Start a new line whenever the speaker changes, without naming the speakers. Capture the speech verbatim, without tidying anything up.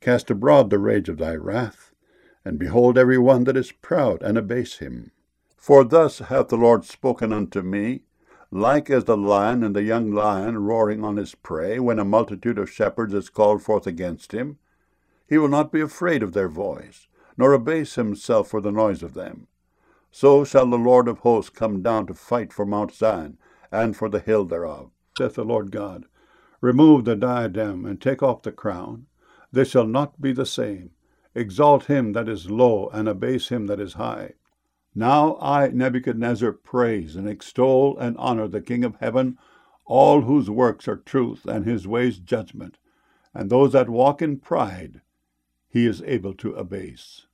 Cast abroad the rage of thy wrath, and behold every one that is proud, and abase him. For thus hath the Lord spoken unto me, like as the lion and the young lion roaring on his prey, when a multitude of shepherds is called forth against him. He will not be afraid of their voice, nor abase himself for the noise of them. So shall the Lord of hosts come down to fight for Mount Zion, and for the hill thereof, saith the Lord God. Remove the diadem, and take off the crown. They shall not be the same. Exalt him that is low, and abase him that is high. Now I, Nebuchadnezzar, praise and extol and honor the King of heaven, all whose works are truth, and his ways judgment, and those that walk in pride he is able to abase.